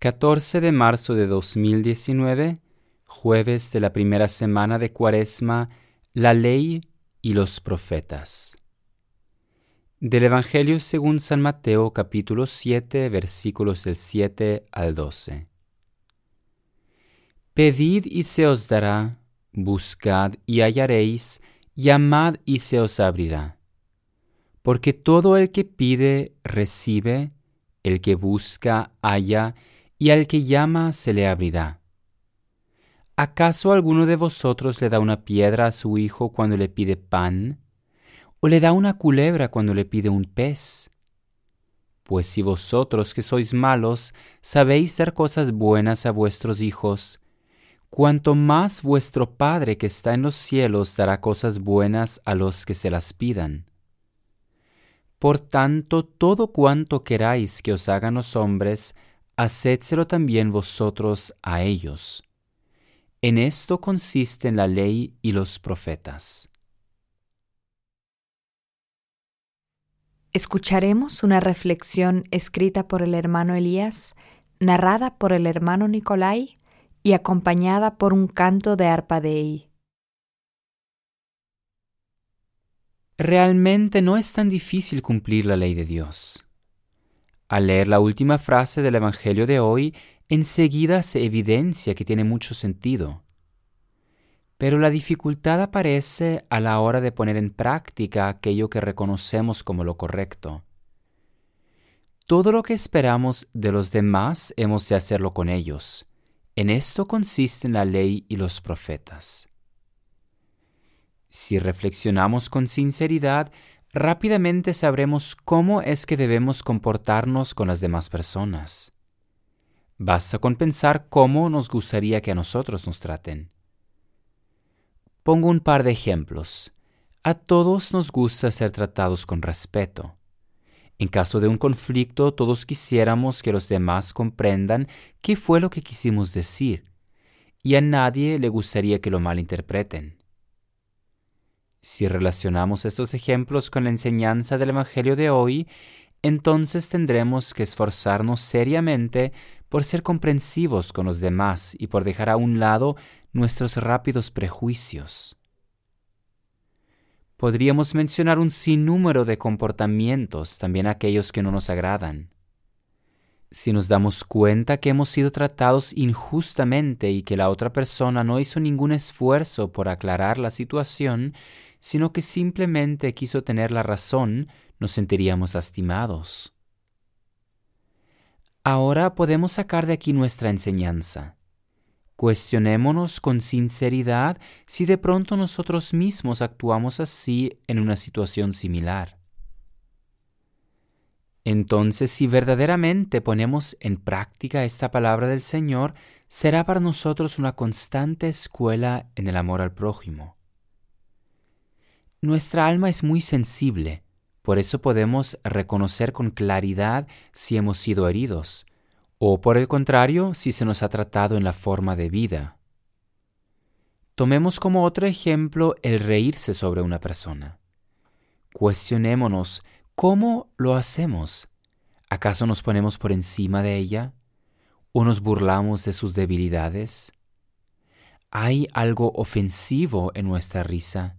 14 de marzo de 2019, jueves de la primera semana de Cuaresma, la ley y los profetas. Del Evangelio según San Mateo, capítulo 7, versículos del 7 al 12. Pedid y se os dará, buscad y hallaréis, llamad y se os abrirá. Porque todo el que pide, recibe, el que busca, halla, y al que llama se le abrirá. ¿Acaso alguno de vosotros le da una piedra a su hijo cuando le pide pan? ¿O le da una culebra cuando le pide un pez? Pues si vosotros que sois malos sabéis dar cosas buenas a vuestros hijos, cuanto más vuestro Padre que está en los cielos dará cosas buenas a los que se las pidan. Por tanto, todo cuanto queráis que os hagan los hombres, hacedselo también vosotros a ellos. En esto consisten la ley y los profetas. Escucharemos una reflexión escrita por el hermano Elías, narrada por el hermano Nicolai y acompañada por un canto de arpa Dei. Realmente no es tan difícil cumplir la ley de Dios. Al leer la última frase del Evangelio de hoy, enseguida se evidencia que tiene mucho sentido. Pero la dificultad aparece a la hora de poner en práctica aquello que reconocemos como lo correcto. Todo lo que esperamos de los demás hemos de hacerlo con ellos. En esto consisten la ley y los profetas. Si reflexionamos con sinceridad, rápidamente sabremos cómo es que debemos comportarnos con las demás personas. Basta con pensar cómo nos gustaría que a nosotros nos traten. Pongo un par de ejemplos. A todos nos gusta ser tratados con respeto. En caso de un conflicto, todos quisiéramos que los demás comprendan qué fue lo que quisimos decir, y a nadie le gustaría que lo malinterpreten. Si relacionamos estos ejemplos con la enseñanza del Evangelio de hoy, entonces tendremos que esforzarnos seriamente por ser comprensivos con los demás y por dejar a un lado nuestros rápidos prejuicios. Podríamos mencionar un sinnúmero de comportamientos, también aquellos que no nos agradan. Si nos damos cuenta que hemos sido tratados injustamente y que la otra persona no hizo ningún esfuerzo por aclarar la situación, sino que simplemente quiso tener la razón, nos sentiríamos lastimados. Ahora podemos sacar de aquí nuestra enseñanza. Cuestionémonos con sinceridad si de pronto nosotros mismos actuamos así en una situación similar. Entonces, si verdaderamente ponemos en práctica esta palabra del Señor, será para nosotros una constante escuela en el amor al prójimo. Nuestra alma es muy sensible, por eso podemos reconocer con claridad si hemos sido heridos, o por el contrario, si se nos ha tratado en la forma de vida. Tomemos como otro ejemplo el reírse sobre una persona. Cuestionémonos, ¿cómo lo hacemos? ¿Acaso nos ponemos por encima de ella? ¿O nos burlamos de sus debilidades? ¿Hay algo ofensivo en nuestra risa?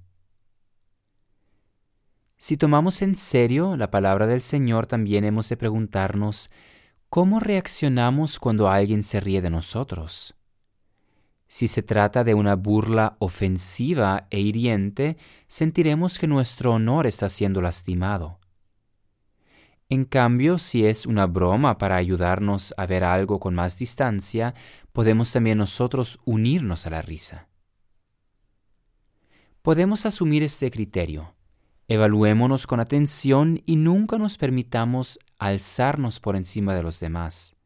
Si tomamos en serio la palabra del Señor, también hemos de preguntarnos, ¿cómo reaccionamos cuando alguien se ríe de nosotros? Si se trata de una burla ofensiva e hiriente, sentiremos que nuestro honor está siendo lastimado. En cambio, si es una broma para ayudarnos a ver algo con más distancia, podemos también nosotros unirnos a la risa. Podemos asumir este criterio. Evaluémonos con atención y nunca nos permitamos alzarnos por encima de los demás.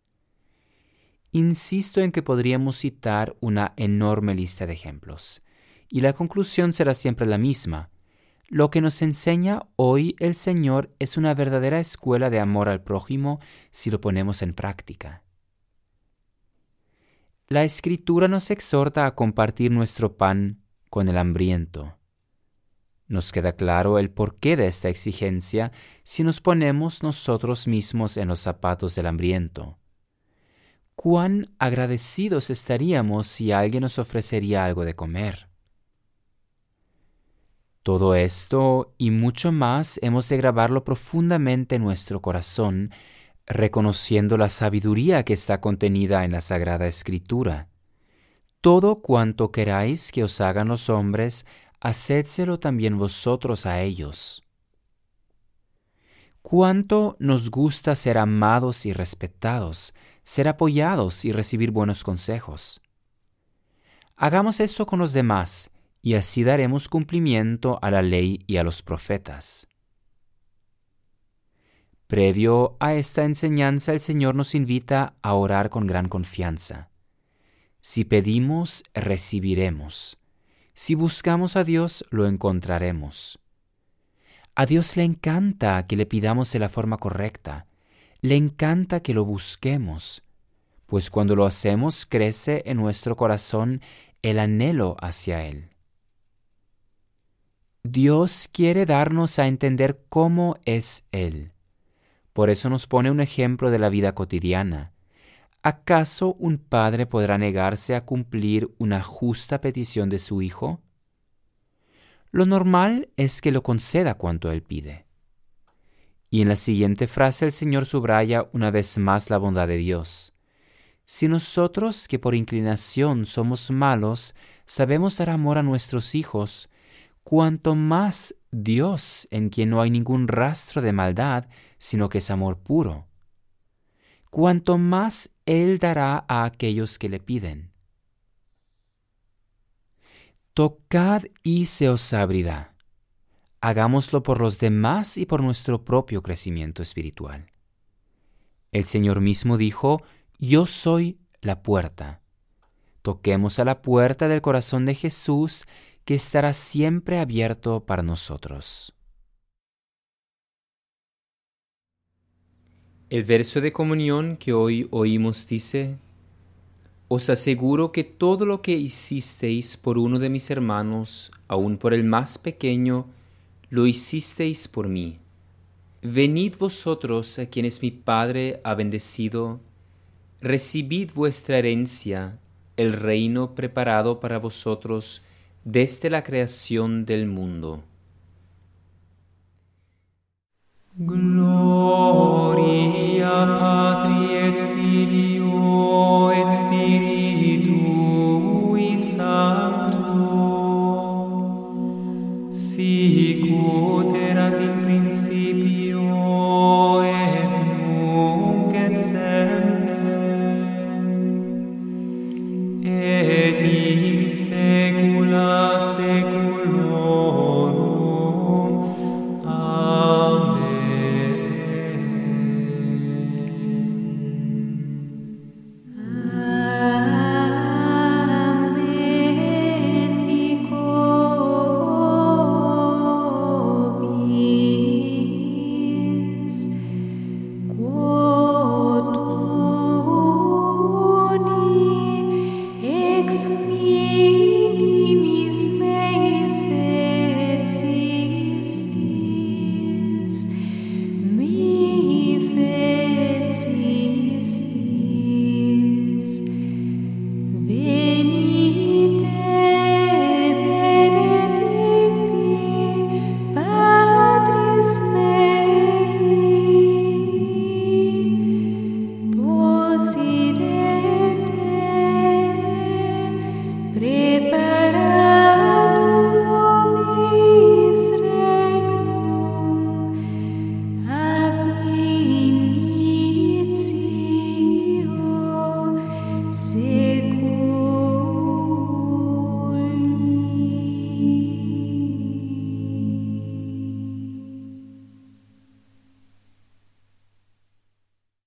Insisto en que podríamos citar una enorme lista de ejemplos, y la conclusión será siempre la misma. Lo que nos enseña hoy el Señor es una verdadera escuela de amor al prójimo si lo ponemos en práctica. La Escritura nos exhorta a compartir nuestro pan con el hambriento. Nos queda claro el porqué de esta exigencia si nos ponemos nosotros mismos en los zapatos del hambriento. cuán agradecidos estaríamos si alguien nos ofrecería algo de comer. Todo esto y mucho más hemos de grabarlo profundamente en nuestro corazón, reconociendo la sabiduría que está contenida en la Sagrada Escritura. Todo cuanto queráis que os hagan los hombres, hacedselo también vosotros a ellos. Cuánto nos gusta ser amados y respetados, ser apoyados y recibir buenos consejos. Hagamos esto con los demás, y así daremos cumplimiento a la ley y a los profetas. Previo a esta enseñanza, el Señor nos invita a orar con gran confianza. Si pedimos, recibiremos. Si buscamos a Dios, lo encontraremos. A Dios le encanta que le pidamos de la forma correcta. Le encanta que lo busquemos, pues cuando lo hacemos crece en nuestro corazón el anhelo hacia Él. Dios quiere darnos a entender cómo es Él. Por eso nos pone un ejemplo de la vida cotidiana. ¿Acaso un padre podrá negarse a cumplir una justa petición de su hijo? Lo normal es que lo conceda cuanto Él pide. Y en la siguiente frase el Señor subraya una vez más la bondad de Dios. Si nosotros, que por inclinación somos malos, sabemos dar amor a nuestros hijos, cuanto más Dios, en quien no hay ningún rastro de maldad, sino que es amor puro. Cuanto más Él dará a aquellos que le piden. Tocad y se os abrirá. Hagámoslo por los demás y por nuestro propio crecimiento espiritual. El Señor mismo dijo: Yo soy la puerta. Toquemos a la puerta del corazón de Jesús, que estará siempre abierto para nosotros. El verso de comunión que hoy oímos dice: Os aseguro que todo lo que hicisteis por uno de mis hermanos, aun por el más pequeño, lo hicisteis por mí. Venid vosotros, a quienes mi Padre ha bendecido, recibid vuestra herencia, el reino preparado para vosotros desde la creación del mundo. Gloria Patri et Filio et Spiritui Sancto, sicut erat in principio et nunc et semper, et in saecula saeculorum.